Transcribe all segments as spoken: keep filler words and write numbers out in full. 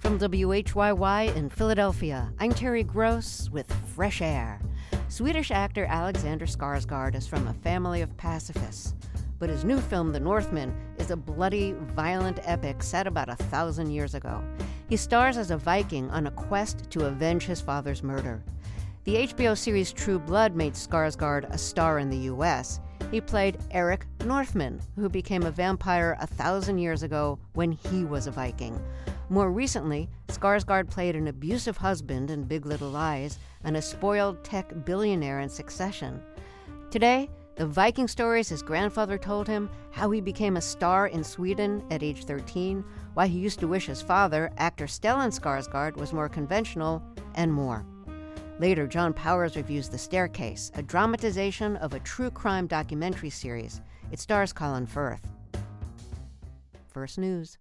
From W H Y Y in Philadelphia, I'm Terry Gross with Fresh Air. Swedish actor Alexander Skarsgård is from a family of pacifists, but his new film, The Northman, is a bloody, violent epic set about a thousand years ago. He stars as a Viking on a quest to avenge his father's murder. The H B O series True Blood made Skarsgård a star in the U S. He played Eric Northman, who became a vampire a thousand years ago when he was a Viking. More recently, Skarsgård played an abusive husband in Big Little Lies and a spoiled tech billionaire in Succession. Today, the Viking stories his grandfather told him, how he became a star in Sweden at age thirteen, why he used to wish his father, actor Stellan Skarsgård, was more conventional, and more. Later, John Powers reviews The Staircase, a dramatization of a true crime documentary series. It stars Colin Firth. First News.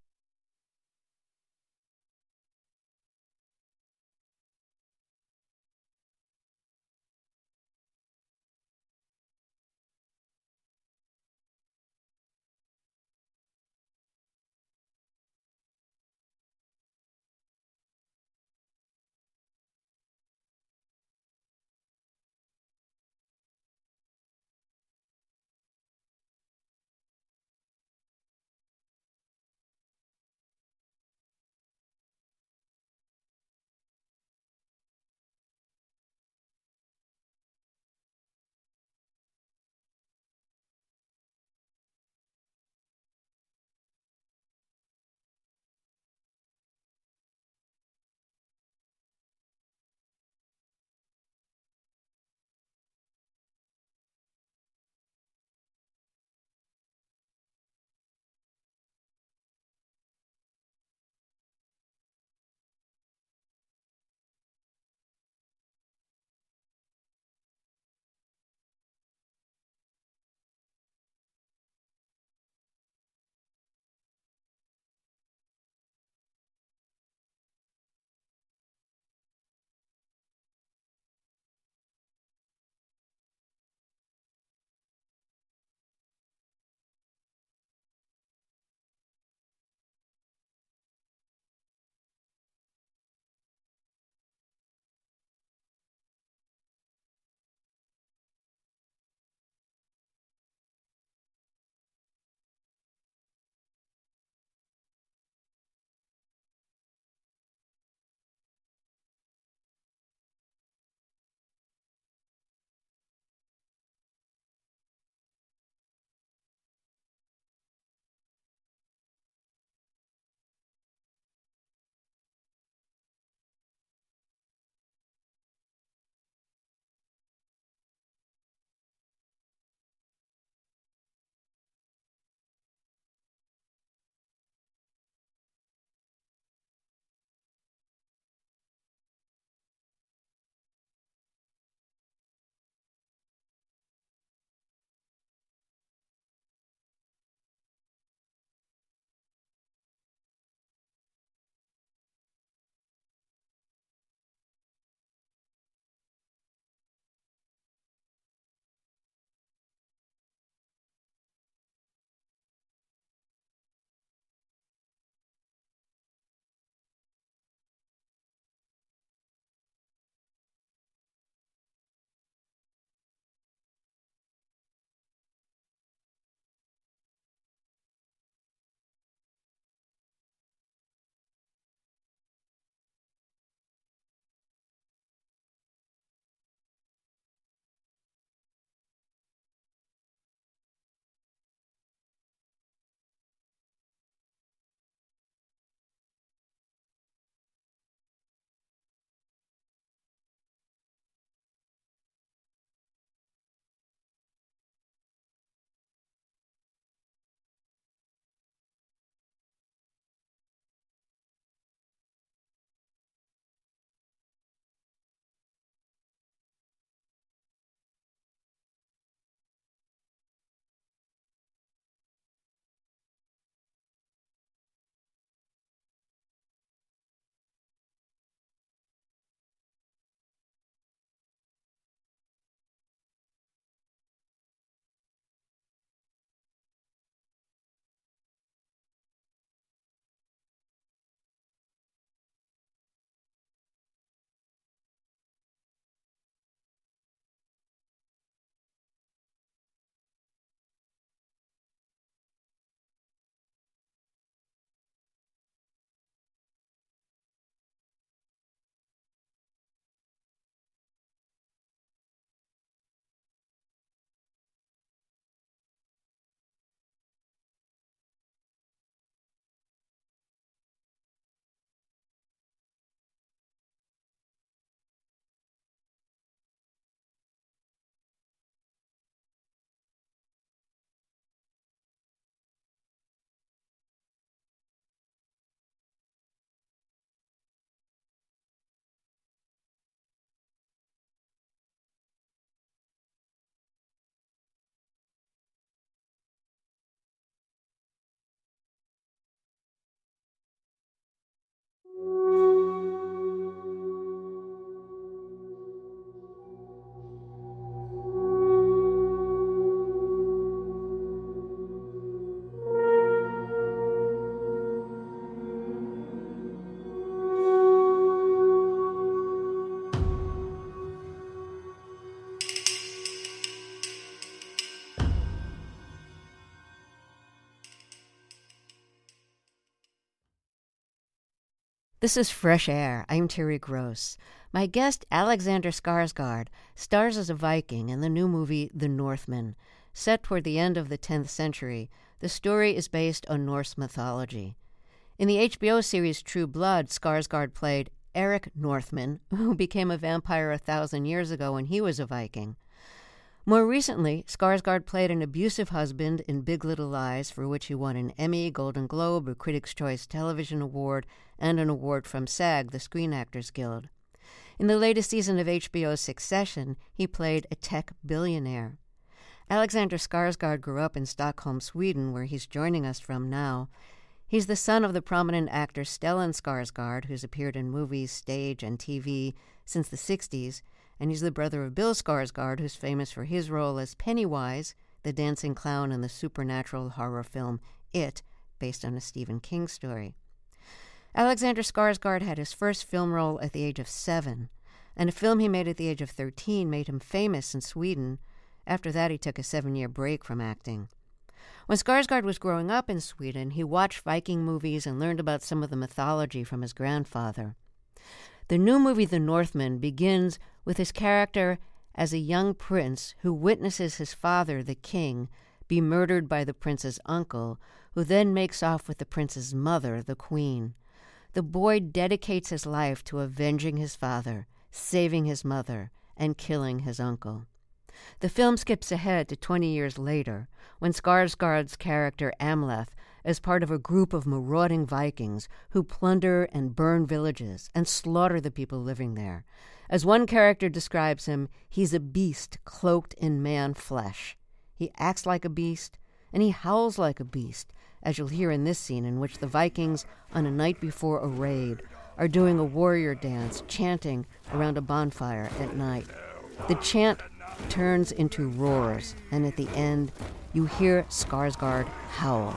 This is Fresh Air. I'm Terry Gross. My guest, Alexander Skarsgård, stars as a Viking in the new movie The Northman. Set toward the end of the tenth century, the story is based on Norse mythology. In the H B O series True Blood, Skarsgård played Eric Northman, who became a vampire a thousand years ago when he was a Viking. More recently, Skarsgård played an abusive husband in Big Little Lies, for which he won an Emmy, Golden Globe, a Critics' Choice Television Award, and an award from SAG, the Screen Actors Guild. In the latest season of H B O's Succession, he played a tech billionaire. Alexander Skarsgård grew up in Stockholm, Sweden, where he's joining us from now. He's the son of the prominent actor Stellan Skarsgård, who's appeared in movies, stage, and T V since the sixties, and he's the brother of Bill Skarsgård, who's famous for his role as Pennywise, the dancing clown in the supernatural horror film It, based on a Stephen King story. Alexander Skarsgård had his first film role at the age of seven, and a film he made at the age of thirteen made him famous in Sweden. After that, he took a seven-year break from acting. When Skarsgård was growing up in Sweden, he watched Viking movies and learned about some of the mythology from his grandfather. The new movie The Northman begins with his character as a young prince who witnesses his father, the king, be murdered by the prince's uncle, who then makes off with the prince's mother, the queen. The boy dedicates his life to avenging his father, saving his mother, and killing his uncle. The film skips ahead to twenty years later, when Skarsgård's character Amleth is part of a group of marauding Vikings who plunder and burn villages and slaughter the people living there. As one character describes him, he's a beast cloaked in man flesh. He acts like a beast, and he howls like a beast, as you'll hear in this scene in which the Vikings, on a night before a raid, are doing a warrior dance, chanting around a bonfire at night. The chant turns into roars, and at the end, you hear Skarsgård howl.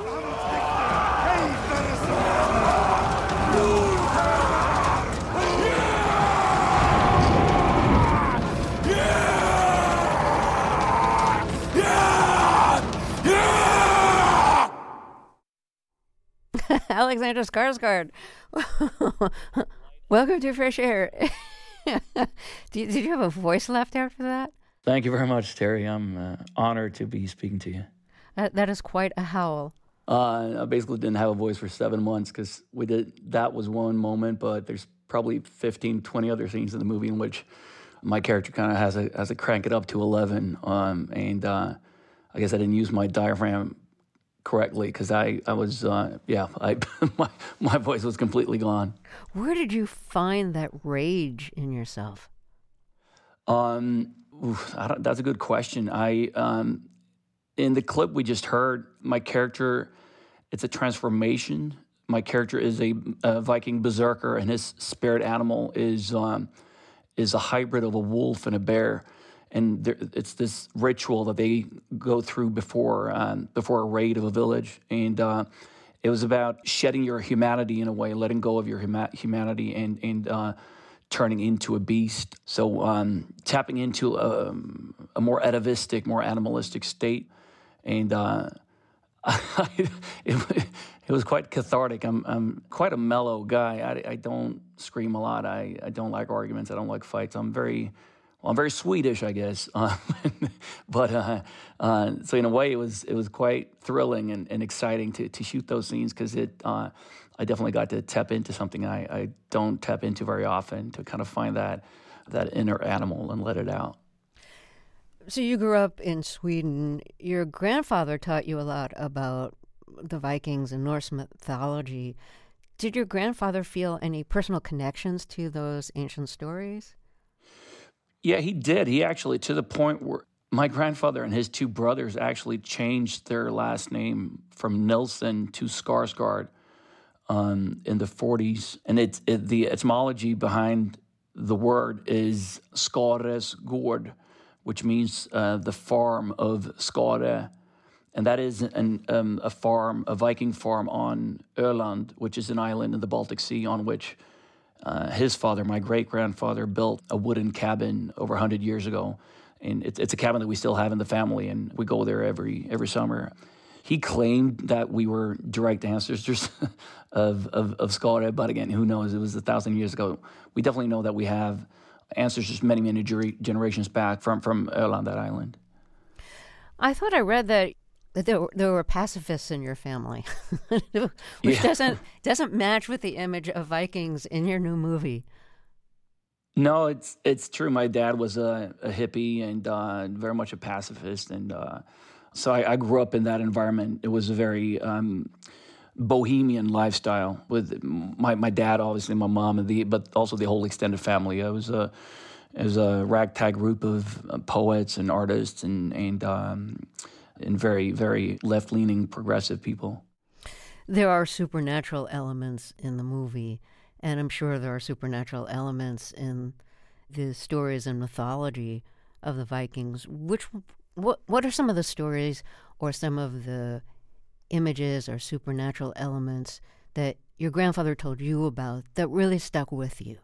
Alexander Skarsgård, welcome to Fresh Air. did, did you have a voice left after that? Thank you very much, Terry. I'm uh, honored to be speaking to you. That, that is quite a howl. Uh, I basically didn't have a voice for seven months because we did. That was one moment, but there's probably fifteen, twenty other scenes in the movie in which my character kind of has a has to crank it up to eleven. Um, and uh, I guess I didn't use my diaphragm correctly because I, I was, uh, yeah, I my, my voice was completely gone. Where did you find that rage in yourself? Um, oof, I don't, that's a good question. I um, in the clip we just heard, my character, it's a transformation. My character is a, a Viking berserker, and his spirit animal is um, is a hybrid of a wolf and a bear. And there, it's this ritual that they go through before um, before a raid of a village. And uh, it was about shedding your humanity in a way, letting go of your huma- humanity and, and uh, turning into a beast. So um, tapping into a, a more atavistic, more animalistic state. And uh, it, it was quite cathartic. I'm, I'm quite a mellow guy. I, I don't scream a lot. I, I don't like arguments. I don't like fights. I'm very... Well, I'm very Swedish, I guess, uh, but uh, uh, so in a way, it was it was quite thrilling and, and exciting to to shoot those scenes because it uh, I definitely got to tap into something I, I don't tap into very often, to kind of find that that inner animal and let it out. So you grew up in Sweden. Your grandfather taught you a lot about the Vikings and Norse mythology. Did your grandfather feel any personal connections to those ancient stories? Yeah, he did. He actually, to the point where my grandfather and his two brothers actually changed their last name from Nilsson to Skarsgård um, in the forties. And it, it, the etymology behind the word is Skares Gård, which means uh, the farm of Skare. And that is an, um, a farm, a Viking farm on Öland, which is an island in the Baltic Sea on which Uh, his father, my great-grandfather, built a wooden cabin over one hundred years ago. And it's, it's a cabin that we still have in the family, and we go there every every summer. he claimed that we were direct ancestors of, of, of Skare, but again, who knows? It was a thousand years ago. We definitely know that we have ancestors many, many generations back from, from Öland, that island. I thought I read that there were, there were pacifists in your family, which yeah. doesn't doesn't match with the image of Vikings in your new movie. No, it's it's true. My dad was a, a hippie and uh, very much a pacifist, and uh, so I, I grew up in that environment. It was a very um, bohemian lifestyle with my, my dad, obviously, my mom, and the but also the whole extended family. It was a it was a ragtag group of poets and artists and and um, and very very left leaning progressive people. There are supernatural elements in the movie. And I'm sure there are supernatural elements in the stories and mythology of the Vikings. Which, what, what are some of the stories or some of the images or supernatural elements that your grandfather told you about that really stuck with you?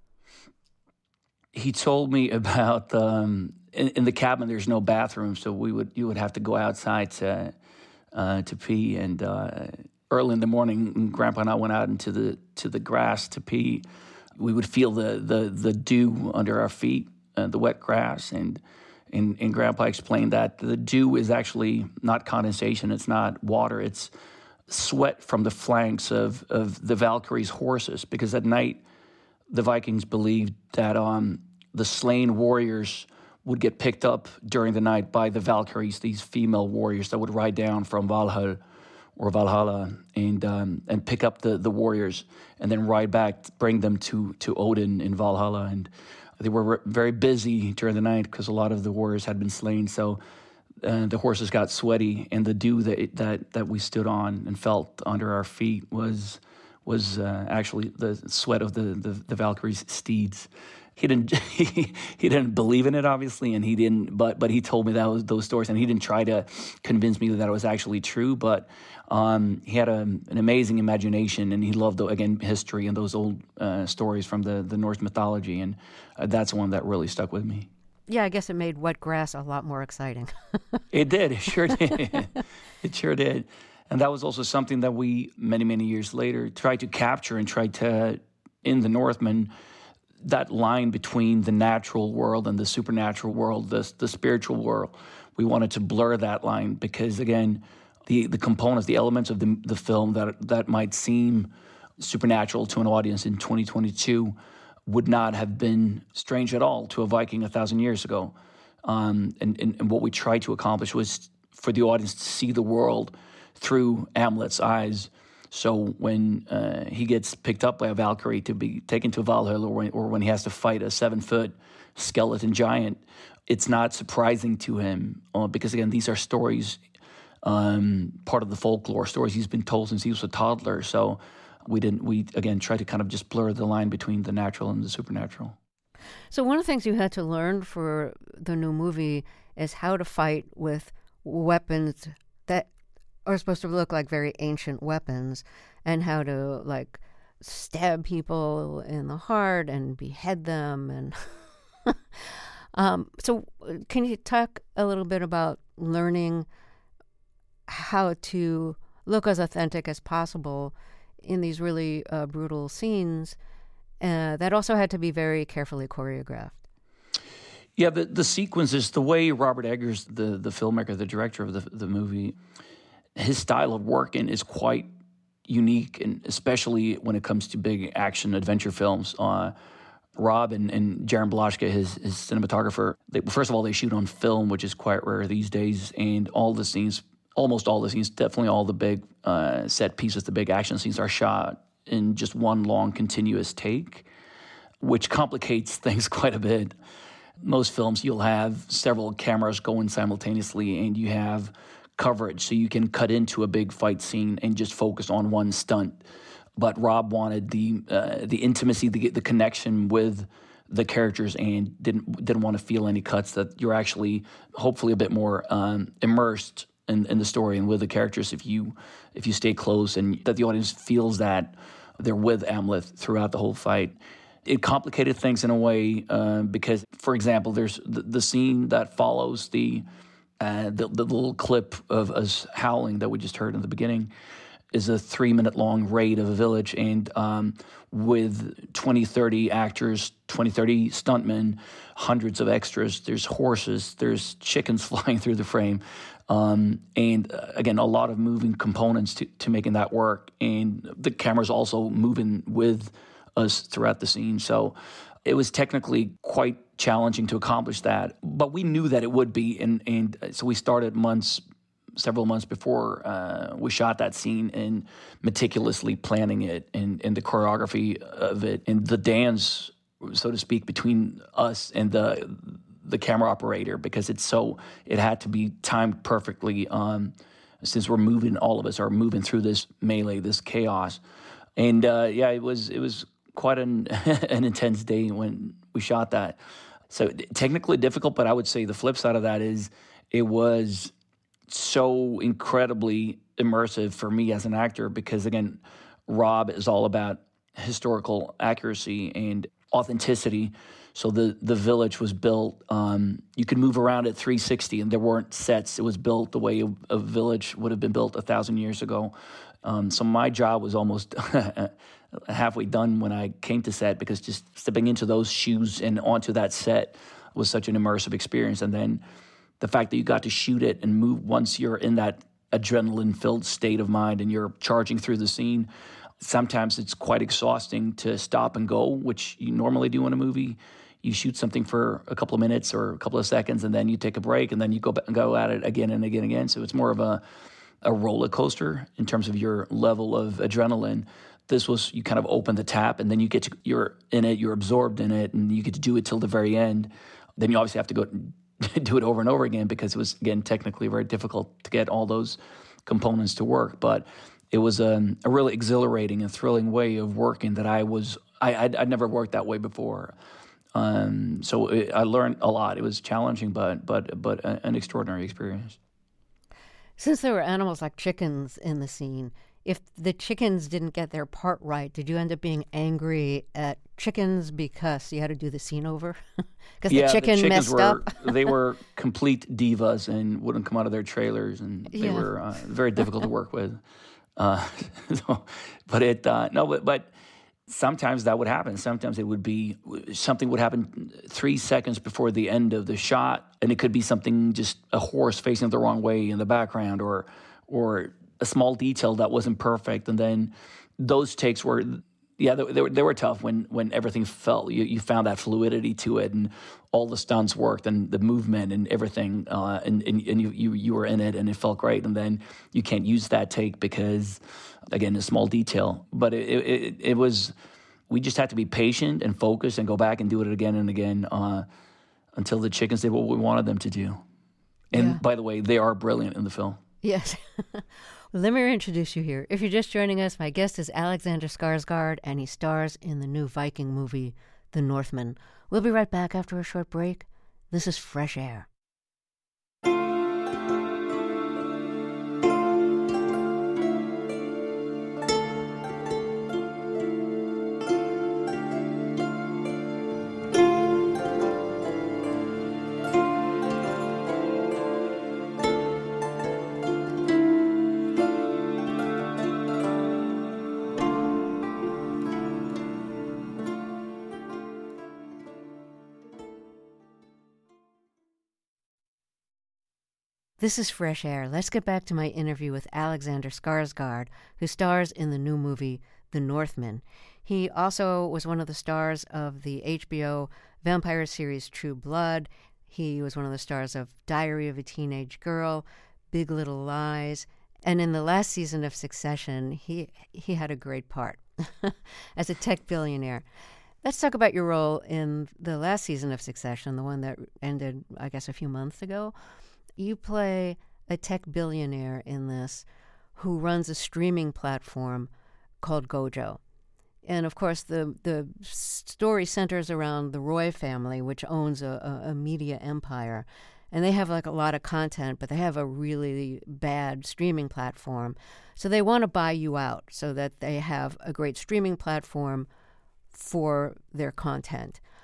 He told me about um, in, in the cabin. There's no bathroom, so we would you would have to go outside to uh, to pee and. Uh, Early in the morning, Grandpa and I went out into the to the grass to pee. We would feel the the, the dew under our feet, uh, the wet grass, and, and and Grandpa explained that the dew is actually not condensation. It's not water. It's sweat from the flanks of of the Valkyries' horses. Because at night, the Vikings believed that um, the slain warriors would get picked up during the night by the Valkyries, these female warriors that would ride down from Valhalla. or Valhalla, and um, and pick up the, the warriors, and then ride back, bring them to, to Odin in Valhalla. And they were very busy during the night because a lot of the warriors had been slain. So uh, the horses got sweaty, and the dew that that that we stood on and felt under our feet was was uh, actually the sweat of the, the, the Valkyries' steeds. He didn't he, he didn't believe in it, obviously, and he didn't. But but he told me that was those stories, and he didn't try to convince me that it was actually true. But um, he had a, an amazing imagination, and he loved again history and those old uh, stories from the, the Norse mythology, and uh, that's one that really stuck with me. Yeah, I guess it made wet grass a lot more exciting. It did. It sure did. It sure did. And that was also something that we many many years later tried to capture and tried to in the Northman. That line between the natural world and the supernatural world, the the spiritual world, we wanted to blur that line because, again, the, the components, the elements of the the film that that might seem supernatural to an audience in twenty twenty-two would not have been strange at all to a Viking a thousand years ago. Um, and, and, and what we tried to accomplish was for the audience to see the world through Amlet's eyes. So when uh, he gets picked up by a Valkyrie to be taken to Valhalla, or when, or when he has to fight a seven-foot skeleton giant, it's not surprising to him uh, because, again, these are stories, um, part of the folklore, stories he's been told since he was a toddler. So we didn't. We again try to kind of just blur the line between the natural and the supernatural. So one of the things you had to learn for the new movie is how to fight with weapons that are supposed to look like very ancient weapons, and how to like stab people in the heart and behead them. And um, so can you talk a little bit about learning how to look as authentic as possible in these really uh, brutal scenes uh, that also had to be very carefully choreographed? Yeah, the, the sequences, the way Robert Eggers, the, the filmmaker, the director of the, the movie, his style of working is quite unique, and especially when it comes to big action adventure films. Uh, Rob and, and Jaron Blaschke, his, his cinematographer, they, first of all, they shoot on film, which is quite rare these days, and all the scenes, almost all the scenes, definitely all the big uh, set pieces, the big action scenes are shot in just one long continuous take, which complicates things quite a bit. Most films, you'll have several cameras going simultaneously, and you have coverage, so you can cut into a big fight scene and just focus on one stunt. But Rob wanted the uh, the intimacy, the the connection with the characters, and didn't didn't want to feel any cuts. That you're actually hopefully a bit more um, immersed in, in the story and with the characters if you if you stay close, and that the audience feels that they're with Amleth throughout the whole fight. It complicated things in a way uh, because, for example, there's the, the scene that follows the Uh, the, the little clip of us howling that we just heard in the beginning is a three-minute-long raid of a village, and um, with twenty, thirty actors, twenty, thirty stuntmen, hundreds of extras. There's horses, there's chickens flying through the frame, um, and uh, again, a lot of moving components to, to making that work. And the camera's also moving with us throughout the scene. So it was technically quite challenging to accomplish that, but we knew that it would be, and, and so we started months several months before uh, we shot that scene and meticulously planning it and, and the choreography of it and the dance, so to speak, between us and the the camera operator, because it's so it had to be timed perfectly. Um, since we're moving, all of us are moving through this melee, this chaos, and uh, yeah, it was it was quite an an intense day when we shot that. So technically difficult, but I would say the flip side of that is it was so incredibly immersive for me as an actor, because again, Rob is all about historical accuracy and authenticity. So the the village was built, um, you could move around at three sixty, and there weren't sets. It was built the way a, a village would have been built a thousand years ago. Um, so my job was almost halfway done when I came to set, because just stepping into those shoes and onto that set was such an immersive experience. And then the fact that you got to shoot it and move once you're in that adrenaline-filled state of mind and you're charging through the scene, sometimes it's quite exhausting to stop and go, which you normally do in a movie. You shoot something for a couple of minutes or a couple of seconds, and then you take a break, and then you go back and go at it again and again and again. So it's more of a, a roller coaster in terms of your level of adrenaline. This was, you kind of open the tap, and then you get to, you're in it, you're absorbed in it, and you get to do it till the very end. Then you obviously have to go do it over and over again, because it was, again, technically very difficult to get all those components to work. But it was a, a really exhilarating and thrilling way of working that I was, I, I'd, I'd never worked that way before. Um, so it, I learned a lot. It was challenging, but, but, but an extraordinary experience. Since there were animals like chickens in the scene, if the chickens didn't get their part right, did you end up being angry at chickens because you had to do the scene over? Because yeah, the chicken the messed were, up? They were complete divas and wouldn't come out of their trailers, and they yeah. were uh, very difficult to work with. Uh, so, but it, uh, no, but, but sometimes that would happen. Sometimes it would be, something would happen three seconds before the end of the shot, and it could be something, just a horse facing the wrong way in the background, or, or a small detail that wasn't perfect. And then those takes were, yeah, they, they, were, they were tough when, when everything felt, you, you found that fluidity to it, and all the stunts worked, and the movement and everything, uh, and, and, and you, you, you were in it, and it felt great. And then you can't use that take because, again, a small detail. But it, it, it was, we just had to be patient and focused and go back and do it again and again uh, until the chickens did what we wanted them to do. And yeah. by the way, they are brilliant in the film. Yes. Well, let me reintroduce you here. If you're just joining us, my guest is Alexander Skarsgård, and he stars in the new Viking movie, The Northman. We'll be right back after a short break. This is Fresh Air. This is Fresh Air. Let's get back to my interview with Alexander Skarsgård, who stars in the new movie, The Northman. He also was one of the stars of the H B O vampire series True Blood. He was one of the stars of Diary of a Teenage Girl, Big Little Lies, and in the last season of Succession, he he had a great part as a tech billionaire. Let's talk about your role in the last season of Succession, the one that ended, I guess, a few months ago. You play a tech billionaire in this who runs a streaming platform called Gojo. And, of course, the, the story centers around the Roy family, which owns a, a, a media empire. And they have, like, a lot of content, but they have a really bad streaming platform. So they want to buy you out so that they have a great streaming platform for their content.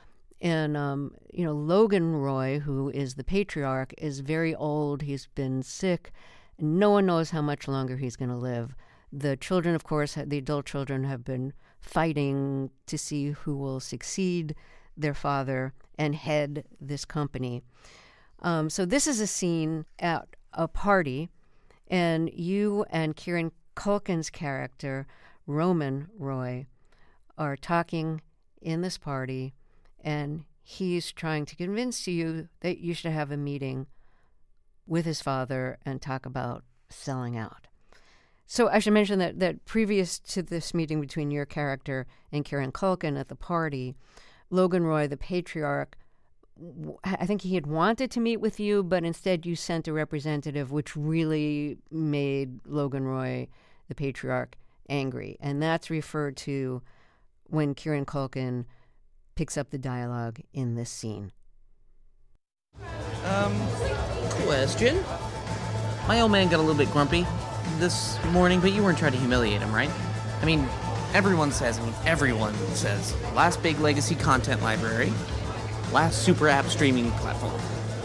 And, um, you know, Logan Roy, who is the patriarch, is very old. He's been sick. No one knows how much longer he's going to live. The children, of course, the adult children have been fighting to see who will succeed their father and head this company. Um, so this is a scene at a party, and you and Kieran Culkin's character, Roman Roy, are talking in this party, and he's trying to convince you that you should have a meeting with his father and talk about selling out. So I should mention that, that previous to this meeting between your character and Kieran Culkin at the party, Logan Roy, the patriarch, I think he had wanted to meet with you, but instead you sent a representative, which really made Logan Roy, the patriarch, angry. And that's referred to when Kieran Culkin picks up the dialogue in this scene. Um, question. My old man got a little bit grumpy this morning, but you weren't trying to humiliate him, right? I mean, everyone says, I mean, everyone says, last big legacy content library, last super app streaming platform.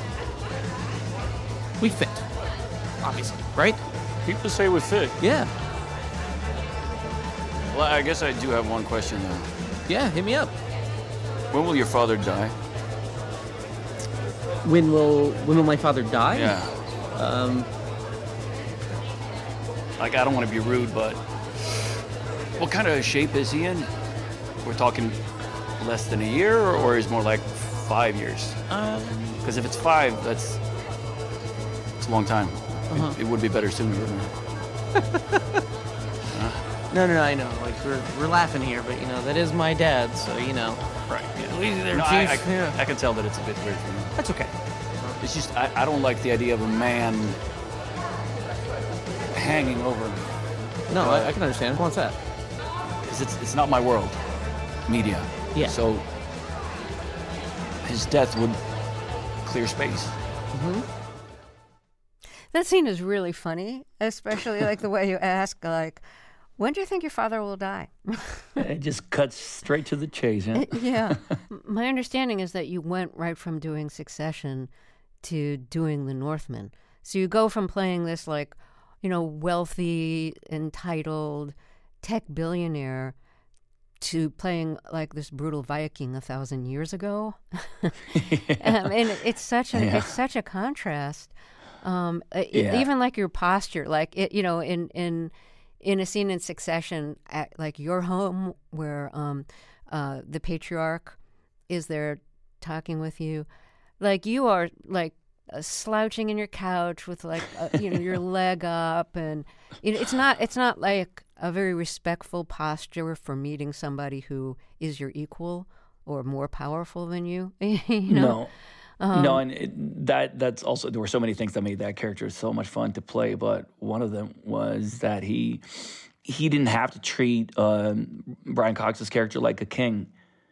We fit, obviously, right? People say we fit. Yeah. Well, I guess I do have one question, though. Yeah, hit me up. When will your father die? When will when will my father die? Yeah. Um. Like, I don't want to be rude, but what kind of shape is he in? We're talking less than a year, or, or is more like five years? Um. Because if it's five, that's it's a long time. Uh-huh. It, it would be better sooner. Wouldn't it? uh, No, no, no, I know. Like, we're we're laughing here, but, you know, that is my dad, so, you know. right. Yeah. Easy there, No, Chief. I, I, yeah. I can tell that it's a bit weird for me. That's okay. It's just I, I don't like the idea of a man hanging over me. No, uh, I, I can understand. What's that? Because it's it's not my world. Media. Yeah. So his death would clear space. Mm-hmm. That scene is really funny, especially like the way you ask, like, when do you think your father will die? It just cuts straight to the chase, huh? Yeah. My understanding is that you went right from doing Succession to doing The Northman. So you go from playing this, like, you know, wealthy, entitled tech billionaire to playing like this brutal Viking a thousand years ago. Yeah. um, and it's such a yeah. it's such a contrast. Um, yeah. Even like your posture, like it, you know, in in in a scene in Succession, at like your home where um, uh, the patriarch is there talking with you, like you are like uh, slouching in your couch with like uh, you know your leg up, and it, it's not it's not like a very respectful posture for meeting somebody who is your equal or more powerful than you. you know? No. Um, no, and it, that that's also, there were so many things that made that character so much fun to play, but one of them was that he he didn't have to treat um, Brian Cox's character like a king.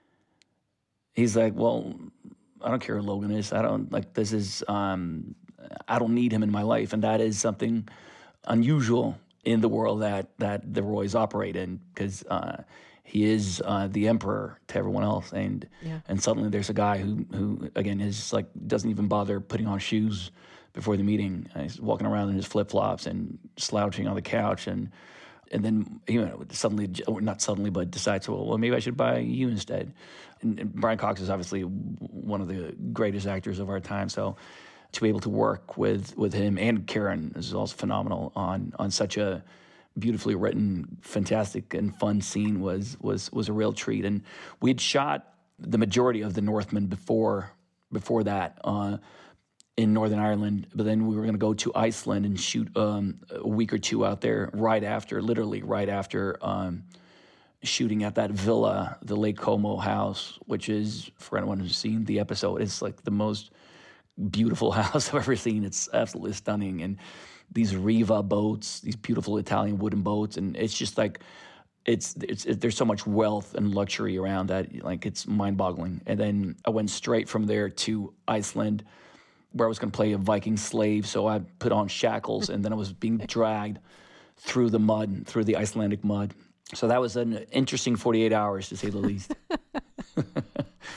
He's like, well, I don't care who Logan is. I don't, like, this is, um, I don't need him in my life, and that is something unusual in the world that, that the Roys operate in, because uh, he is uh, the emperor to everyone else, and yeah. and suddenly there's a guy who who again is like doesn't even bother putting on shoes before the meeting. Uh, he's walking around in his flip flops and slouching on the couch, and and then you know suddenly, or not suddenly, but decides, well, well maybe I should buy you instead. And, and Brian Cox is obviously one of the greatest actors of our time, so to be able to work with with him and Kieran is also phenomenal on on such a beautifully written, fantastic, and fun scene was was was a real treat. And we had shot the majority of The Northman before before that uh, in Northern Ireland, but then we were going to go to Iceland and shoot um, a week or two out there right after, literally right after um, shooting at that villa, the Lake Como house, which is, for anyone who's seen the episode, it's like the most beautiful house I've ever seen. It's absolutely stunning. And these Riva boats, these beautiful Italian wooden boats, and it's just like, it's, it's it, there's so much wealth and luxury around that, like, it's mind-boggling. And then I went straight from there to Iceland, where I was going to play a Viking slave, so I put on shackles, and then I was being dragged through the mud, through the Icelandic mud. So that was an interesting forty-eight hours, to say the least.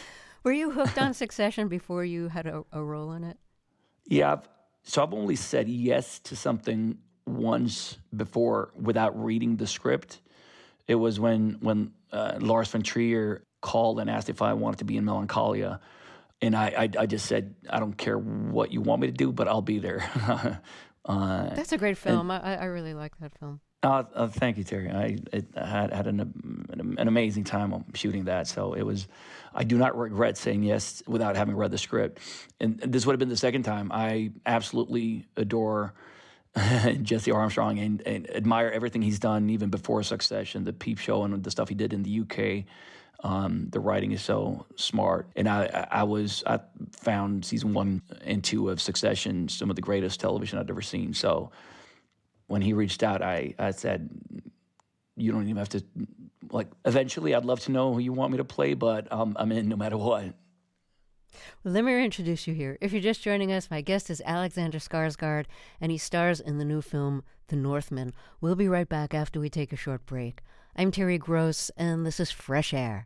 Were you hooked on Succession before you had a, a role in it? Yeah, I've, so I've only said yes to something once before without reading the script. It was when when uh, Lars von Trier called and asked if I wanted to be in Melancholia, and I, I I just said, I don't care what you want me to do, but I'll be there. uh, That's a great film. And, I, I really like that film. Uh, uh, thank you, Terry. I, it, I had, had an, an, an amazing time shooting that. So it was, I do not regret saying yes without having read the script. And this would have been the second time. I absolutely adore Jesse Armstrong and, and admire everything he's done even before Succession, the Peep Show and the stuff he did in the U K. Um, the writing is so smart. And I, I was, I found season one and two of Succession some of the greatest television I'd ever seen. So when he reached out, I, I said, you don't even have to, like, eventually I'd love to know who you want me to play, but um, I'm in no matter what. Well, let me introduce you here. If you're just joining us, my guest is Alexander Skarsgård, and he stars in the new film, The Northman. We'll be right back after we take a short break. I'm Terry Gross, and this is Fresh Air.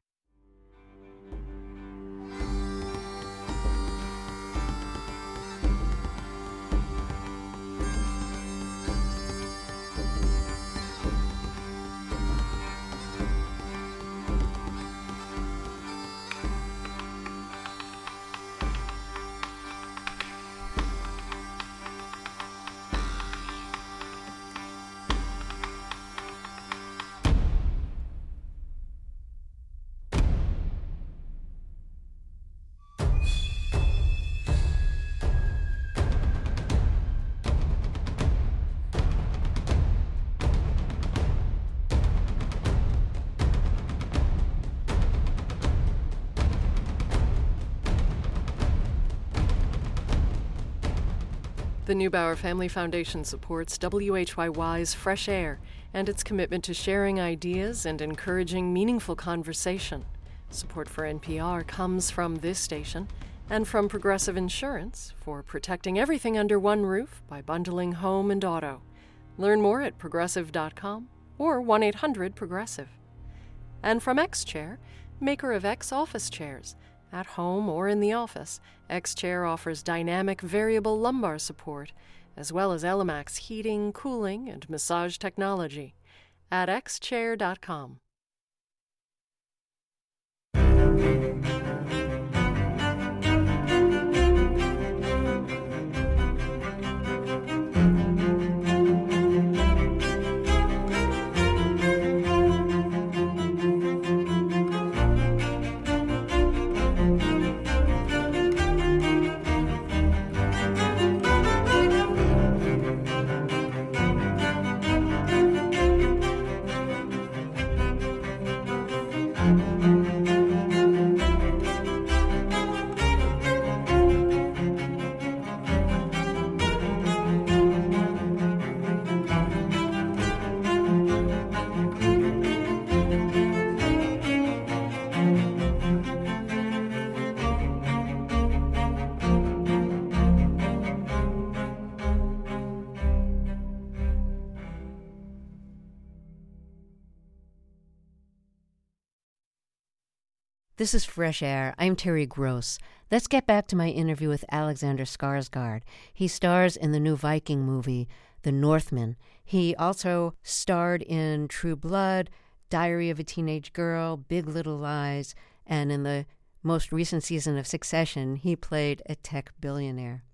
The Neubauer Family Foundation supports W H Y Y's Fresh Air and its commitment to sharing ideas and encouraging meaningful conversation. Support for N P R comes from this station and from Progressive Insurance for protecting everything under one roof by bundling home and auto. Learn more at progressive dot com or one eight hundred progressive. And from X-Chair, maker of X office chairs. At home or in the office, X-Chair offers dynamic variable lumbar support, as well as Elemax heating, cooling, and massage technology. At x chair dot com. This is Fresh Air. I'm Terry Gross. Let's get back to my interview with Alexander Skarsgård. He stars in the new Viking movie, The Northman. He also starred in True Blood, Diary of a Teenage Girl, Big Little Lies, and in the most recent season of Succession, he played a tech billionaire.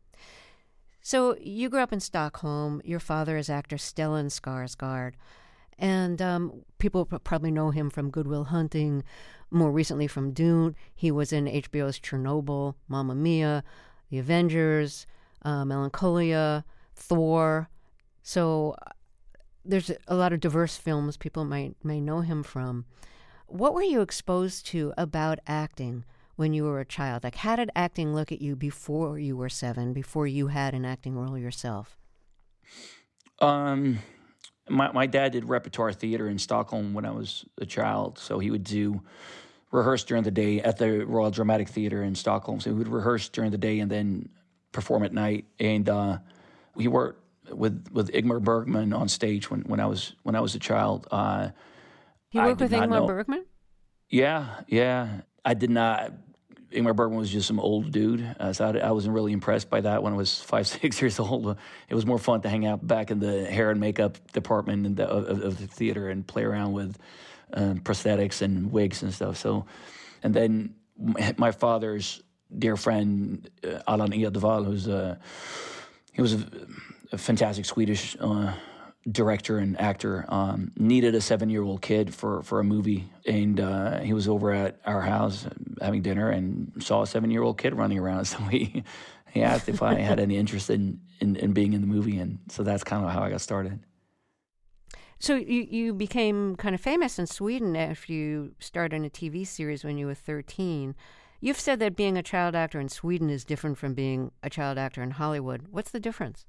So you grew up in Stockholm. Your father is actor Stellan Skarsgård. And um, people probably know him from Good Will Hunting, more recently from Dune. He was in H B O's Chernobyl, Mamma Mia, The Avengers, uh, Melancholia, Thor. So uh, there's a lot of diverse films people might may know him from. What were you exposed to about acting when you were a child? Like, how did acting look at you before you were seven, before you had an acting role yourself? Um... My my dad did repertoire theater in Stockholm when I was a child, so he would do rehearse during the day at the Royal Dramatic Theater in Stockholm. So he would rehearse during the day and then perform at night. And uh, he worked with with Ingmar Bergman on stage when, when I was when I was a child. Uh, you worked with Ingmar Bergman? Yeah, yeah. I did not Ingmar Bergman was just some old dude. Uh, so I, I wasn't really impressed by that when I was five, six years old. It was more fun to hang out back in the hair and makeup department in the, of, of the theater and play around with um, prosthetics and wigs and stuff. So, and then my father's dear friend, uh, Allan Edwall, who's a, he was a, a fantastic Swedish uh, director and actor, um, needed a seven-year-old kid for, for a movie. And uh, he was over at our house having dinner and saw a seven-year-old kid running around. So he, he asked if I had any interest in, in, in being in the movie. And so that's kind of how I got started. So you, you became kind of famous in Sweden after you started in a T V series when you were thirteen. You've said that being a child actor in Sweden is different from being a child actor in Hollywood. What's the difference?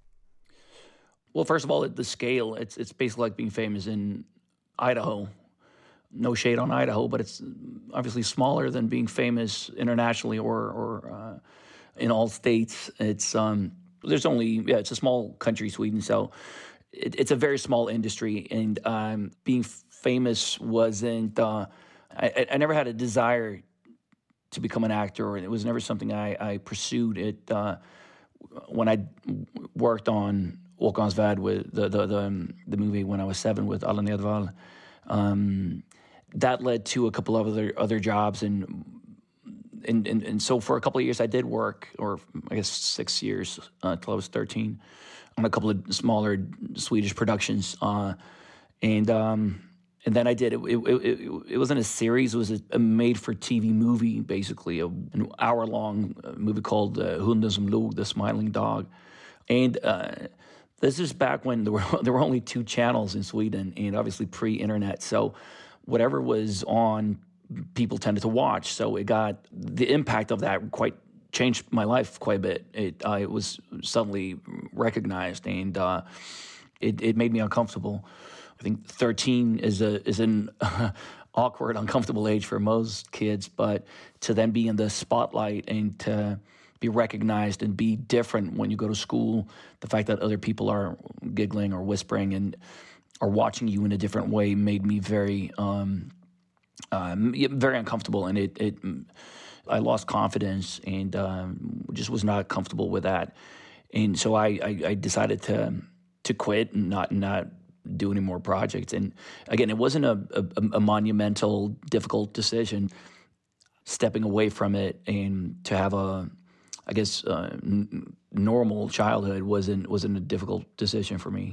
Well, first of all, the scale, it's it's basically like being famous in Idaho. No shade on Idaho, but it's obviously smaller than being famous internationally or or uh, in all states. It's um, there's only yeah, it's a small country, Sweden, so it, it's a very small industry, and um, being famous wasn't. Uh, I, I never had a desire to become an actor, and it was never something I, I pursued. It uh, when I worked on Åkerns Värld with the the the, um, the movie when I was seven with Allan Edwall. Um, that led to a couple of other other jobs, and and, and and so for a couple of years I did work, or I guess six years uh, till I was thirteen, on a couple of smaller Swedish productions, uh, and um, and then I did it. It, it, it wasn't a series; it was a, a made-for-T V movie, basically, a, an hour-long movie called uh, Hunden som log, The Smiling Dog, and. Uh, This is back when there were there were only two channels in Sweden, and obviously pre-internet. So whatever was on, people tended to watch. So it got the impact of that quite changed my life quite a bit. It uh, it was suddenly recognized, and uh, it it made me uncomfortable. I think thirteen is a is an uh, awkward, uncomfortable age for most kids, but to then be in the spotlight and to be recognized and be different when you go to school. The fact that other people are giggling or whispering and are watching you in a different way made me very, um, um, very uncomfortable. And it, it, I lost confidence and um, just was not comfortable with that. And so I, I, I decided to to quit and not not do any more projects. And again, it wasn't a, a, a monumental, difficult decision. Stepping away from it and to have a I guess uh, n- normal childhood wasn't wasn't a difficult decision for me.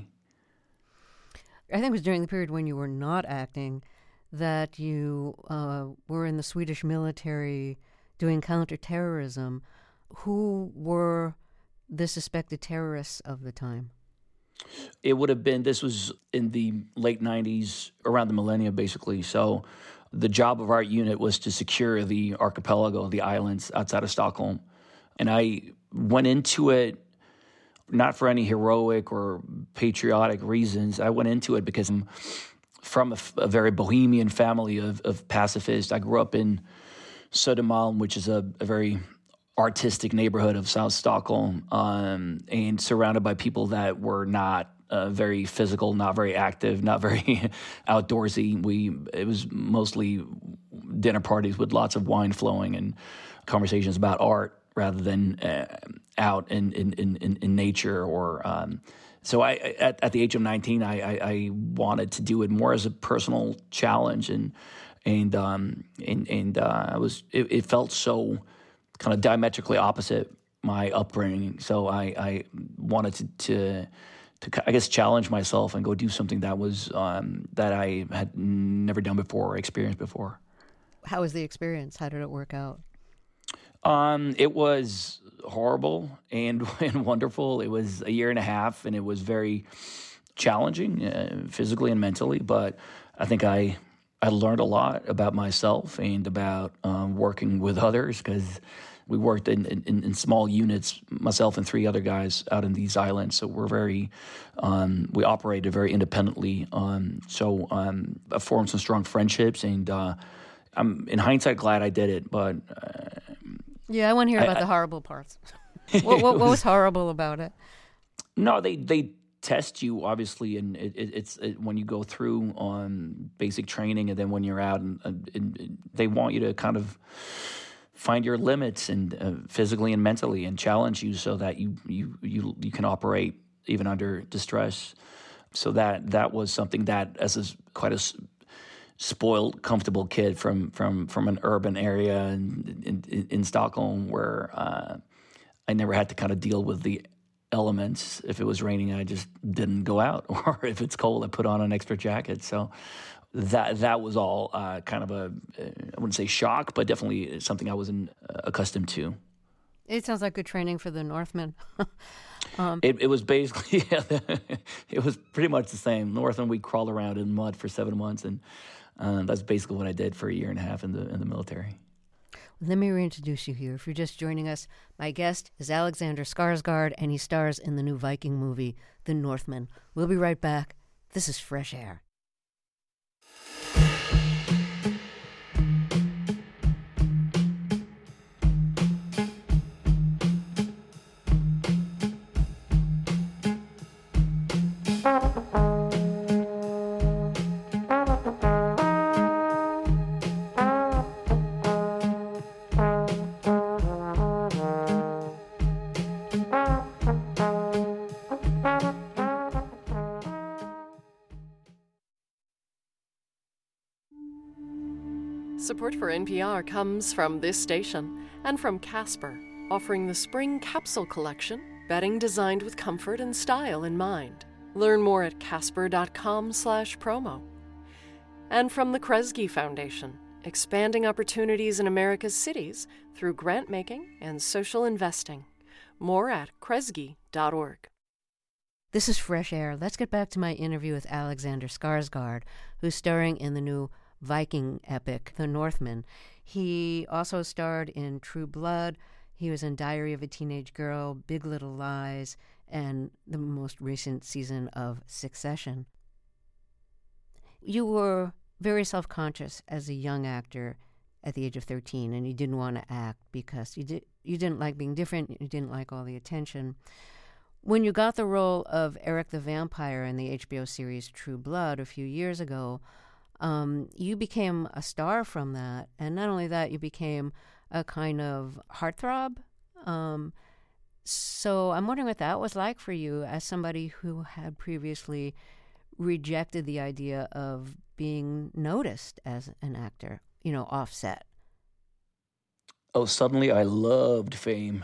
I think it was during the period when you were not acting that you uh, were in the Swedish military doing counterterrorism. Who were the suspected terrorists of the time? It would have been, this was in the late nineties, around the millennium, basically. So the job of our unit was to secure the archipelago, the islands outside of Stockholm. And I went into it not for any heroic or patriotic reasons. I went into it because I'm from a, a very bohemian family of, of pacifists. I grew up in Södermalm, which is a, a very artistic neighborhood of South Stockholm, um, and surrounded by people that were not uh, very physical, not very active, not very outdoorsy. We it was mostly dinner parties with lots of wine flowing and conversations about art, rather than uh, out in, in, in, in nature. Or um, so I at, at the age of nineteen, I, I, I wanted to do it more as a personal challenge, and and um, and and uh, I was it, it felt so kind of diametrically opposite my upbringing. So I, I wanted to, to to I guess challenge myself and go do something that was um, that I had never done before or experienced before. How was the experience? How did it work out? Um, it was horrible and, and wonderful. It was a year and a half, and it was very challenging uh, physically and mentally. But I think I I learned a lot about myself and about um, working with others, because we worked in, in, in small units, myself and three other guys out in these islands. So we're very, um, we operated very independently. Um, so um, I formed some strong friendships, and uh, I'm in hindsight glad I did it. But uh, yeah, I want to hear about I, the horrible parts. what, what, what was horrible about it? No, they they test you, obviously, and it, it, it's it, when you go through on basic training, and then when you're out, and, and, and they want you to kind of find your limits and uh, physically and mentally, and challenge you so that you you you you can operate even under distress. So that that was something that, as a, quite a spoiled, comfortable kid from from from an urban area in in, in Stockholm, where uh, I never had to kind of deal with the elements. If it was raining, I just didn't go out, or if it's cold, I put on an extra jacket. So that that was all uh, kind of a, I wouldn't say shock, but definitely something I wasn't uh, accustomed to. It sounds like good training for the Northmen. um, it, it was basically, yeah, it was pretty much the same. Northmen, we crawled around in mud for seven months, and uh, that's basically what I did for a year and a half in the in the military. Let me reintroduce you here. If you're just joining us, my guest is Alexander Skarsgård, and he stars in the new Viking movie, The Northman. We'll be right back. This is Fresh Air. Support for N P R comes from this station and from Casper, offering the Spring Capsule Collection, bedding designed with comfort and style in mind. Learn more at casper.com slash promo. And from the Kresge Foundation, expanding opportunities in America's cities through grant-making and social investing. More at kresge dot org. This is Fresh Air. Let's get back to my interview with Alexander Skarsgård, who's starring in the new Viking epic, The Northman. He also starred in True Blood. He was in Diary of a Teenage Girl, Big Little Lies, and the most recent season of Succession. You were very self-conscious as a young actor at the age of thirteen, and you didn't want to act because you, did, you didn't like being different, you didn't like all the attention. When you got the role of Eric the Vampire in the H B O series True Blood a few years ago, Um, you became a star from that, and not only that, you became a kind of heartthrob. Um, so I'm wondering what that was like for you as somebody who had previously rejected the idea of being noticed as an actor, you know, offset. Oh, suddenly I loved fame.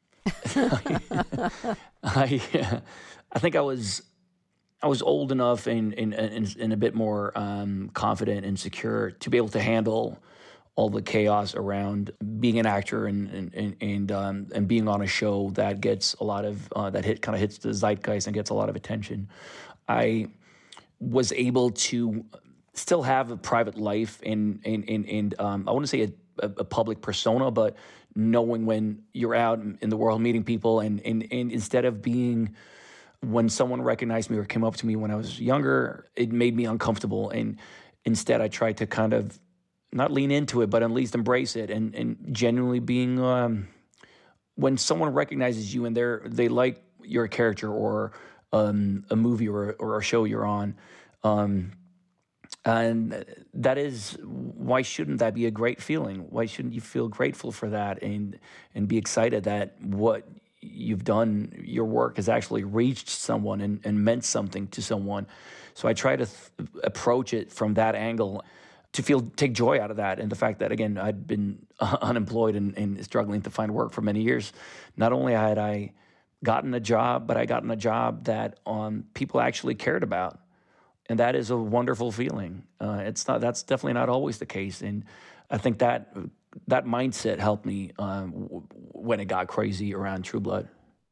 I, I think I was... I was old enough and, and, and, and a bit more um, confident and secure to be able to handle all the chaos around being an actor and and and, um, and being on a show that gets a lot of uh, that hit kind of hits the zeitgeist and gets a lot of attention. I was able to still have a private life and and and, and um, I wouldn't say a, a public persona, but knowing when you're out in the world meeting people and and, and instead of being when someone recognized me or came up to me when I was younger, it made me uncomfortable. And instead, I tried to kind of not lean into it, but at least embrace it. And, and genuinely being, um, when someone recognizes you and they're, they like your character or um, a movie or, or a show you're on, um, and that is, why shouldn't that be a great feeling? Why shouldn't you feel grateful for that and and be excited that what you've done, your work has actually reached someone and, and meant something to someone. So I try to th- approach it from that angle to feel, take joy out of that. And the fact that, again, I'd been uh, unemployed and, and struggling to find work for many years. Not only had I gotten a job, but I gotten a job that um, people actually cared about. And that is a wonderful feeling. Uh, it's not, that's definitely not always the case. And I think that that mindset helped me um, w- when it got crazy around True Blood.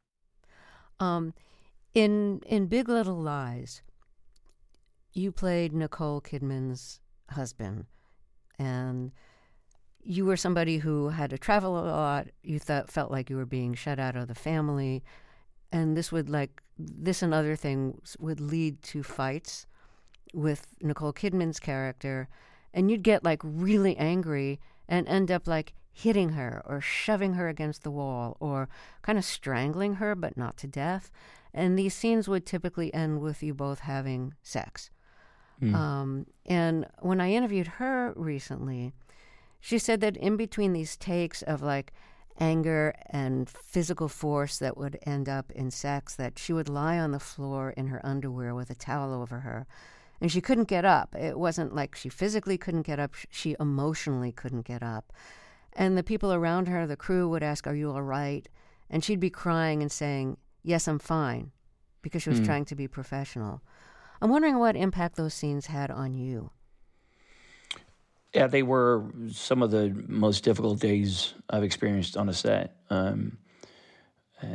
Um, in in Big Little Lies, you played Nicole Kidman's husband, and you were somebody who had to travel a lot. You thought felt like you were being shut out of the family, and this would like this and other things would lead to fights with Nicole Kidman's character, and you'd get like really angry and end up like hitting her or shoving her against the wall or kind of strangling her, but not to death. And these scenes would typically end with you both having sex. Mm. Um, and when I interviewed her recently, She said that in between these takes of like anger and physical force that would end up in sex, that she would lie on the floor in her underwear with a towel over her, and she couldn't get up. It wasn't like she physically couldn't get up, she emotionally couldn't get up. And the people around her, the crew, would ask, "Are you all right?" And she'd be crying and saying, "Yes, I'm fine," because she was mm. trying to be professional. I'm wondering what impact those scenes had on you. Yeah, they were some of the most difficult days I've experienced on a set. Um, uh,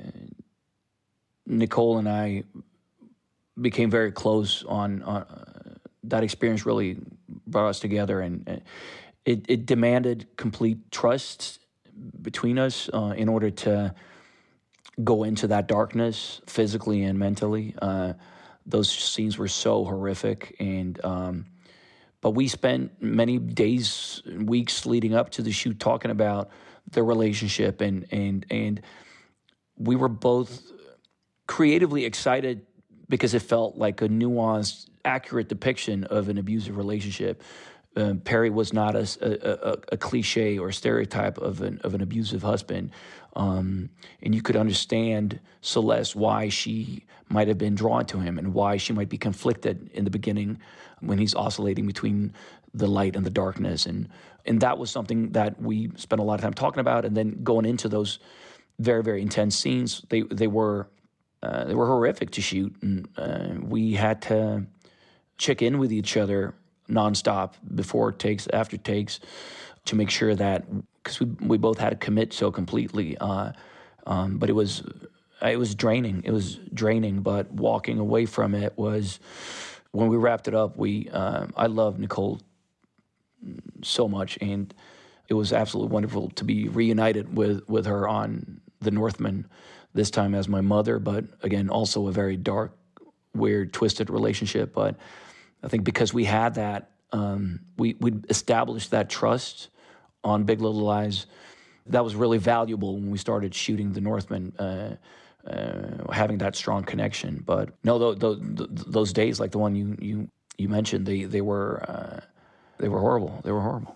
Nicole and I became very close on, on uh, that experience really brought us together, and uh, it, it demanded complete trust between us uh, in order to go into that darkness physically and mentally. Uh, those scenes were so horrific, and um, but we spent many days, weeks leading up to the shoot talking about the relationship, and and and we were both creatively excited because it felt like a nuanced, accurate depiction of an abusive relationship. Um, Perry was not a, a, a cliche or stereotype of an of an abusive husband, um, and you could understand Celeste why she might have been drawn to him and why she might be conflicted in the beginning when he's oscillating between the light and the darkness, and and that was something that we spent a lot of time talking about. And then going into those very very intense scenes, they they were uh, they were horrific to shoot, and uh, we had to check in with each other nonstop, before takes, after takes, to make sure that, because we we both had to commit so completely. Uh, um, but it was it was draining. It was draining. But walking away from it was, when we wrapped it up, we uh, I love Nicole so much, and it was absolutely wonderful to be reunited with with her on The Northman, this time as my mother, but again also a very dark, weird, twisted relationship. But I think because we had that, um, we we established that trust on Big Little Lies. That was really valuable when we started shooting The Northman, uh, uh, having that strong connection. But no, those, those, those days, like the one you you, you mentioned, they they were uh, they were horrible. They were horrible.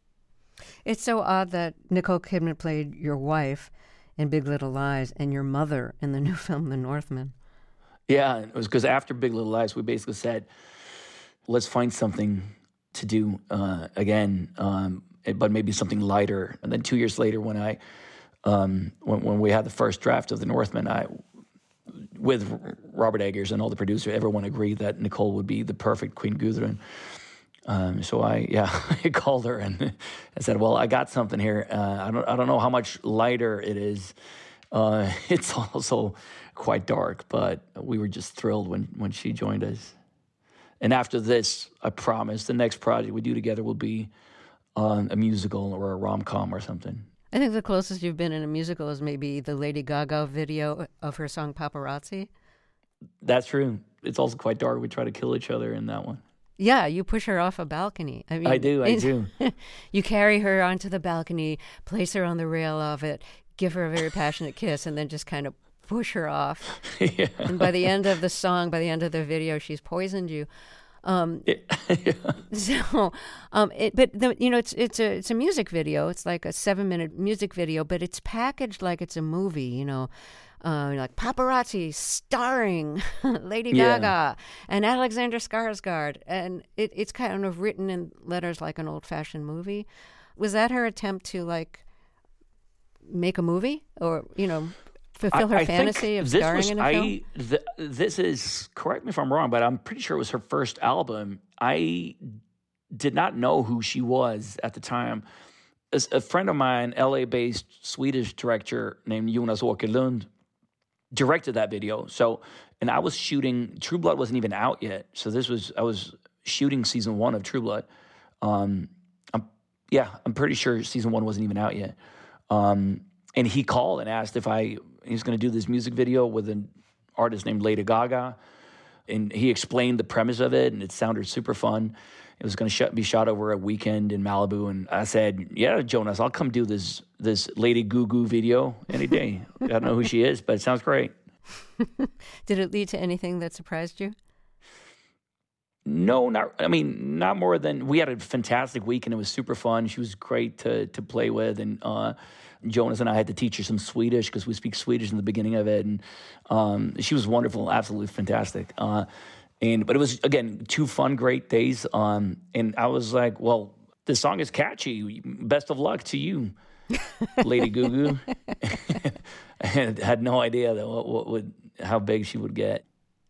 It's so odd that Nicole Kidman played your wife in Big Little Lies and your mother in the new film The Northman. Yeah, it was because after Big Little Lies, we basically said, let's find something to do uh, again, um, but maybe something lighter. And then two years later, when I, um, when, when we had the first draft of The Northman, I, with Robert Eggers and all the producers, everyone agreed that Nicole would be the perfect Queen Gudrun. Um, so I, yeah, I called her and I said, well, I got something here. Uh, I don't, I don't know how much lighter it is. Uh, it's also quite dark, but we were just thrilled when, when she joined us. And after this, I promise the next project we do together will be um, a musical or a rom-com or something. I think the closest you've been in a musical is maybe the Lady Gaga video of her song Paparazzi. That's true. It's also quite dark. We try to kill each other in that one. Yeah, you push her off a balcony. I mean, I do, I do. You carry her onto the balcony, place her on the rail of it, give her a very passionate kiss, and then just kind of push her off. Yeah. And by the end of the song, by the end of the video, she's poisoned you. Um, yeah. So, um, it, but the, you know, it's it's a it's a music video. It's like a seven minute music video, but it's packaged like it's a movie. You know, uh, like Paparazzi starring Lady Yeah. Gaga and Alexander Skarsgård, and it, it's kind of written in letters like an old fashioned movie. Was that her attempt to like make a movie, or you know, fulfill her I, I fantasy of this starring was, in a I, film? Th- this is, correct me if I'm wrong, but I'm pretty sure it was her first album. I did not know who she was at the time. As a friend of mine, L A-based Swedish director named Jonas Åkerlund, directed that video. So, and I was shooting, True Blood wasn't even out yet. So this was, I was shooting season one of True Blood. Um, I'm, yeah, I'm pretty sure season one wasn't even out yet. Um, and he called and asked if I, he was going to do this music video with an artist named Lady Gaga. And he explained the premise of it, and it sounded super fun. It was going to sh- be shot over a weekend in Malibu. And I said, yeah, Jonas, I'll come do this this Lady Goo Goo video any day. I don't know who she is, but it sounds great. Did it lead to anything that surprised you? No, not. I mean, not more than we had a fantastic week, and it was super fun. She was great to to play with, and uh, Jonas and I had to teach her some Swedish because we speak Swedish in the beginning of it, and um, she was wonderful, absolutely fantastic. Uh, and but it was again two fun, great days. Um, and I was like, well, this song is catchy. Best of luck to you, Lady Gugu. And had no idea that what, what would how big she would get.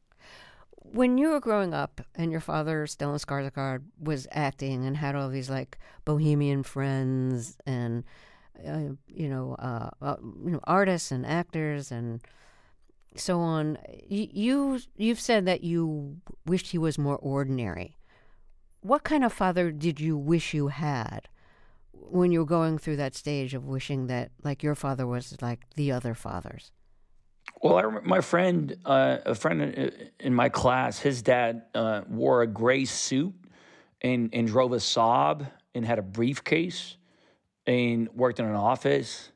When you were growing up and your father, Stellan Skarsgård, was acting and had all these like bohemian friends and uh, you know uh, uh, you know artists and actors and so on, you, you you've said that you wished he was more ordinary. What kind of father did you wish you had when you were going through that stage of wishing that like your father was like the other fathers? Well, I remember my friend, uh, a friend in my class, his dad uh, wore a gray suit and, and drove a Saab and had a briefcase and worked in an office.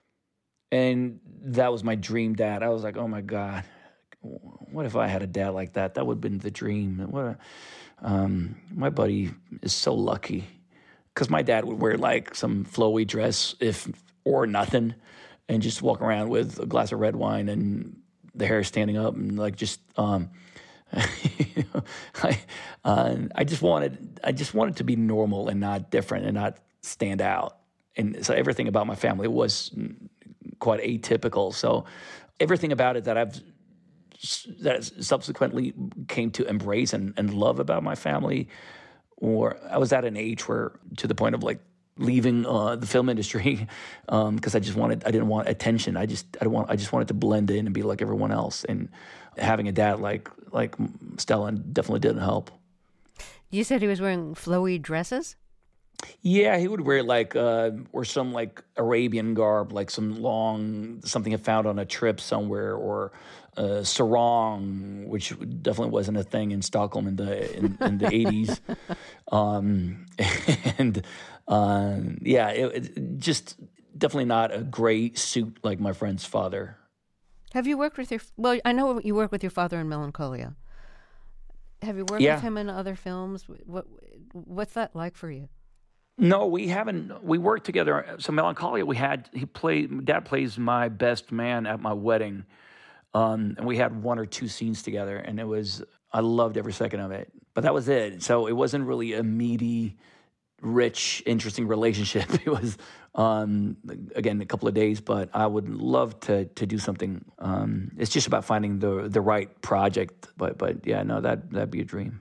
And that was my dream dad. I was like, oh, my God, what if I had a dad like that? That would have been the dream. What a, um, my buddy is so lucky because my dad would wear like some flowy dress if or nothing. And just walk around with a glass of red wine and the hair standing up and like just, um, you know, I, uh, I just wanted, I just wanted to be normal and not different and not stand out. And so everything about my family was quite atypical. So everything about it that I've, that subsequently came to embrace and, and love about my family, or I was at an age where to the point of like, leaving uh, the film industry because um, I just wanted, I didn't want attention. I just, I don't want, I just wanted to blend in and be like everyone else. And having a dad like like Stellan definitely didn't help. You said he was wearing flowy dresses? Yeah, he would wear like uh, or some like Arabian garb, like some long something he found on a trip somewhere, or uh, sarong, which definitely wasn't a thing in Stockholm in the in, in the eighties. Um, and uh, yeah, it, it just definitely not a gray suit like my friend's father. Have you worked with your? Well, I know you work with your father in Melancholia. Have you worked yeah. with him in other films? What what's that like for you? No, we haven't. We worked together. So Melancholia, we had, he played, Dad plays my best man at my wedding. Um, and we had one or two scenes together, and it was, I loved every second of it. But that was it. So it wasn't really a meaty, rich, interesting relationship. It was, um, again, a couple of days, but I would love to to do something. Um, it's just about finding the the right project. But, but yeah, no, that, that'd be a dream.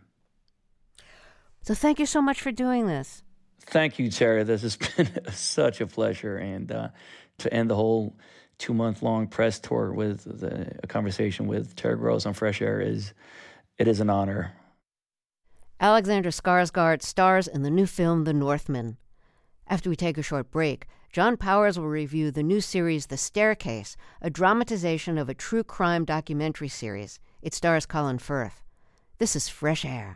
So thank you so much for doing this. Thank you, Tara. This has been such a pleasure. And uh, to end the whole two-month-long press tour with the, a conversation with Tara Gross on Fresh Air is, it is an honor. Alexander Skarsgård stars in the new film The Northman. After we take a short break, John Powers will review the new series The Staircase, a dramatization of a true crime documentary series. It stars Colin Firth. This is Fresh Air.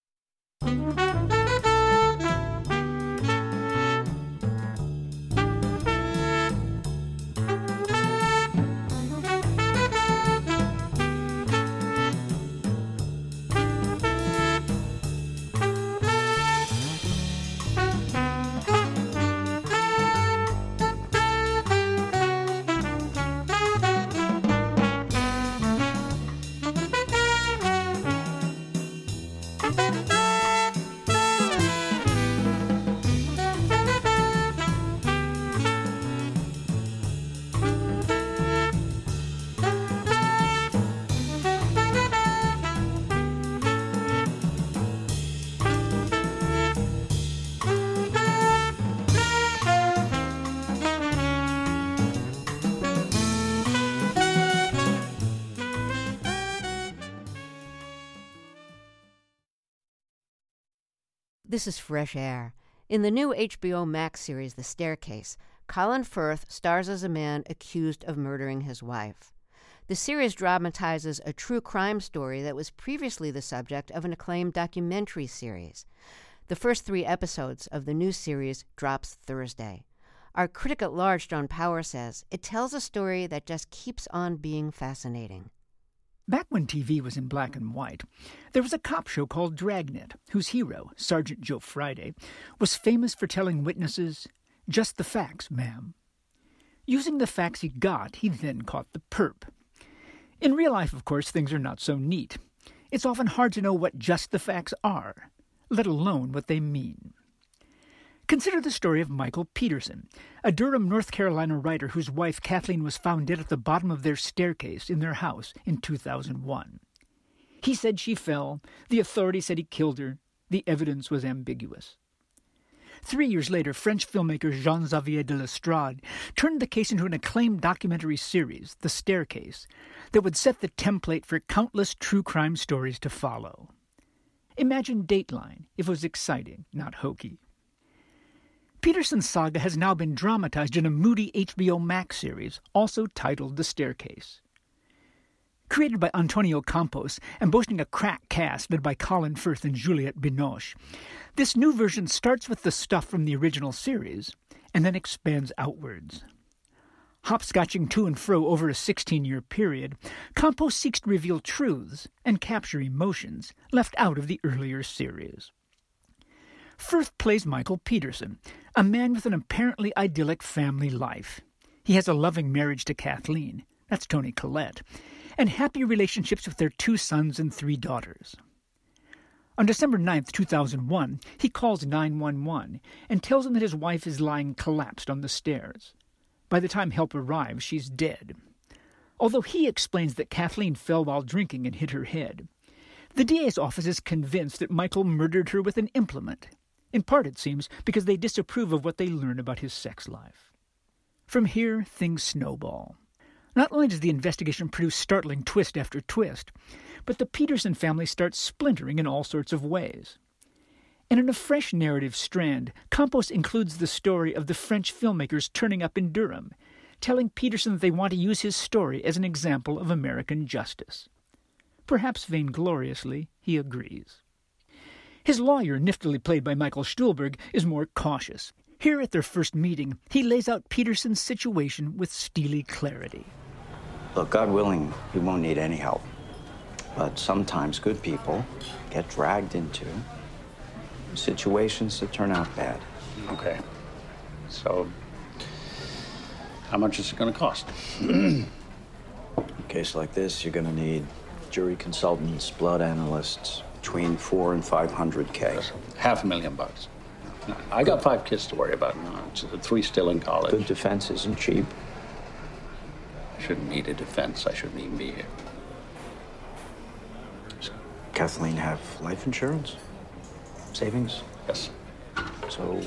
This is Fresh Air. In the new H B O Max series, The Staircase, Colin Firth stars as a man accused of murdering his wife. The series dramatizes a true crime story that was previously the subject of an acclaimed documentary series. The first three episodes of the new series drops Thursday. Our critic at large, John Power, says, it tells a story that just keeps on being fascinating. Back when T V was in black and white, there was a cop show called Dragnet, whose hero, Sergeant Joe Friday, was famous for telling witnesses, "Just the facts, ma'am." Using the facts he got, he then caught the perp. In real life, of course, things are not so neat. It's often hard to know what just the facts are, let alone what they mean. Consider the story of Michael Peterson, a Durham, North Carolina writer whose wife Kathleen was found dead at the bottom of their staircase in their house in two thousand one. He said she fell, the authorities said he killed her, the evidence was ambiguous. Three years later, French filmmaker Jean-Xavier de Lestrade turned the case into an acclaimed documentary series, The Staircase, that would set the template for countless true crime stories to follow. Imagine Dateline if it was exciting, not hokey. Peterson's saga has now been dramatized in a moody H B O Max series, also titled The Staircase. Created by Antonio Campos and boasting a crack cast led by Colin Firth and Juliette Binoche, this new version starts with the stuff from the original series and then expands outwards. Hopscotching to and fro over a sixteen-year period, Campos seeks to reveal truths and capture emotions left out of the earlier series. Firth plays Michael Peterson, a man with an apparently idyllic family life. He has a loving marriage to Kathleen, that's Toni Collette, and happy relationships with their two sons and three daughters. On December ninth, two thousand one, he calls nine one one and tells them that his wife is lying collapsed on the stairs. By the time help arrives, she's dead. Although he explains that Kathleen fell while drinking and hit her head, the D A's office is convinced that Michael murdered her with an implement. In part, it seems, because they disapprove of what they learn about his sex life. From here, things snowball. Not only does the investigation produce startling twist after twist, but the Peterson family starts splintering in all sorts of ways. And in a fresh narrative strand, Campos includes the story of the French filmmakers turning up in Durham, telling Peterson that they want to use his story as an example of American justice. Perhaps vaingloriously, he agrees. His lawyer, niftily played by Michael Stuhlbarg, is more cautious. Here at their first meeting, he lays out Peterson's situation with steely clarity. Look, God willing, you won't need any help. But sometimes good people get dragged into situations that turn out bad. Okay. So, how much is it going to cost? In a case like this, you're going to need jury consultants, blood analysts, between four and five hundred K. Half a million bucks. I got five kids to worry about now. So the three still in college. Good defense isn't cheap. I shouldn't need a defense. I shouldn't even be here. Does Kathleen have life insurance? Savings? Yes. So,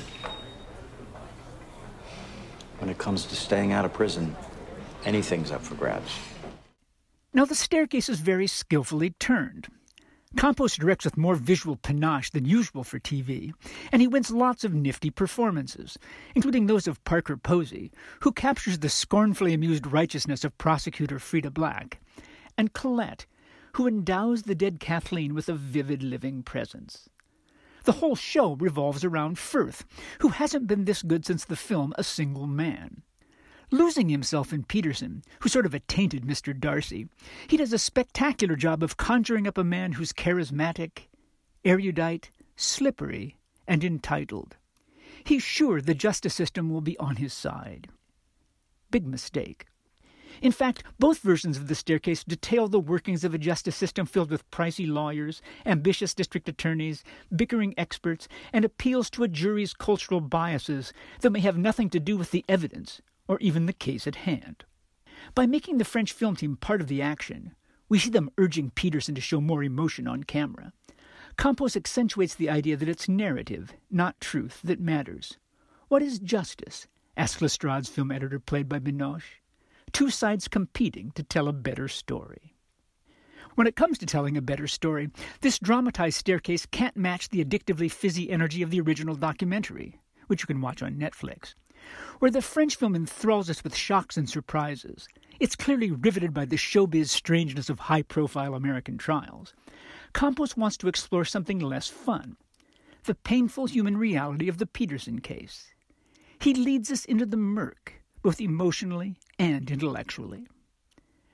when it comes to staying out of prison, anything's up for grabs. Now, The Staircase is very skillfully turned. Campos directs with more visual panache than usual for T V, and he wins lots of nifty performances, including those of Parker Posey, who captures the scornfully amused righteousness of prosecutor Frida Black, and Collette, who endows the dead Kathleen with a vivid living presence. The whole show revolves around Firth, who hasn't been this good since the film A Single Man. Losing himself in Peterson, who's sort of a tainted Mister Darcy, he does a spectacular job of conjuring up a man who's charismatic, erudite, slippery, and entitled. He's sure the justice system will be on his side. Big mistake. In fact, both versions of The Staircase detail the workings of a justice system filled with pricey lawyers, ambitious district attorneys, bickering experts, and appeals to a jury's cultural biases that may have nothing to do with the evidence or even the case at hand. By making the French film team part of the action, we see them urging Peterson to show more emotion on camera. Campos accentuates the idea that it's narrative, not truth, that matters. What is justice? Asks Lestrade's film editor played by Binoche. Two sides competing to tell a better story. When it comes to telling a better story, this dramatized Staircase can't match the addictively fizzy energy of the original documentary, which you can watch on Netflix. Where the French film enthralls us with shocks and surprises, it's clearly riveted by the showbiz strangeness of high-profile American trials. Campos wants to explore something less fun, the painful human reality of the Peterson case. He leads us into the murk, both emotionally and intellectually.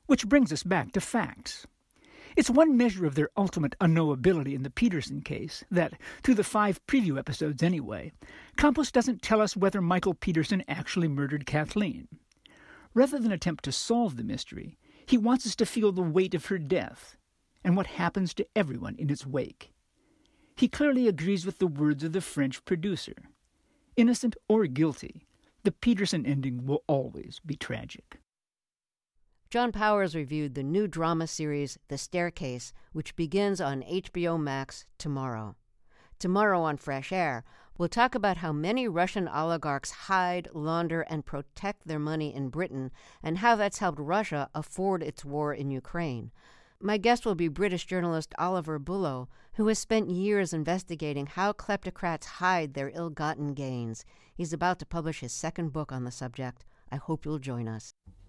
Which brings us back to facts. It's one measure of their ultimate unknowability in the Peterson case that, through the five preview episodes anyway, Campos doesn't tell us whether Michael Peterson actually murdered Kathleen. Rather than attempt to solve the mystery, he wants us to feel the weight of her death and what happens to everyone in its wake. He clearly agrees with the words of the French producer. Innocent or guilty, the Peterson ending will always be tragic. John Powers reviewed the new drama series The Staircase, which begins on H B O Max tomorrow. Tomorrow on Fresh Air, we'll talk about how many Russian oligarchs hide, launder, and protect their money in Britain, and how that's helped Russia afford its war in Ukraine. My guest will be British journalist Oliver Bullough, who has spent years investigating how kleptocrats hide their ill-gotten gains. He's about to publish his second book on the subject. I hope you'll join us.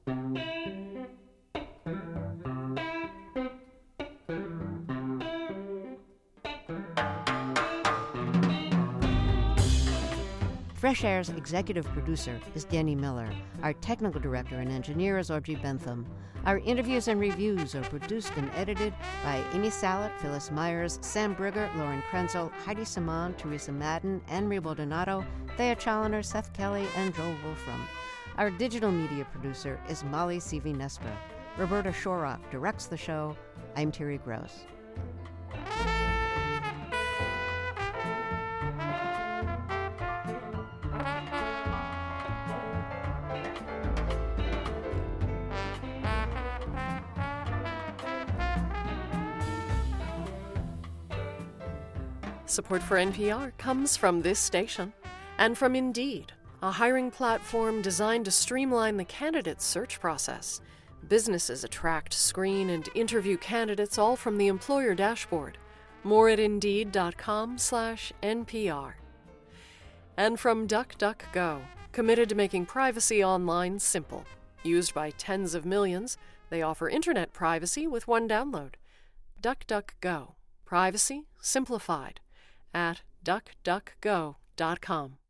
Fresh Air's executive producer is Danny Miller. Our technical director and engineer is Audrey Bentham. Our interviews and reviews are produced and edited by Amy Salet, Phyllis Myers, Sam Brigger, Lauren Krenzel, Heidi Saman, Teresa Madden, Anne-Marie Baldonado, Thea Challoner, Seth Kelly, and Joel Wolfram. Our digital media producer is Molly Seavy-Nesper. Roberta Shorrock directs the show. I'm Terry Gross. Support for N P R comes from this station and from Indeed, a hiring platform designed to streamline the candidate search process. Businesses attract, screen, and interview candidates all from the employer dashboard. More at Indeed.com slash NPR. And from DuckDuckGo, committed to making privacy online simple. Used by tens of millions, they offer internet privacy with one download. DuckDuckGo. Privacy simplified. At duck duck go dot com.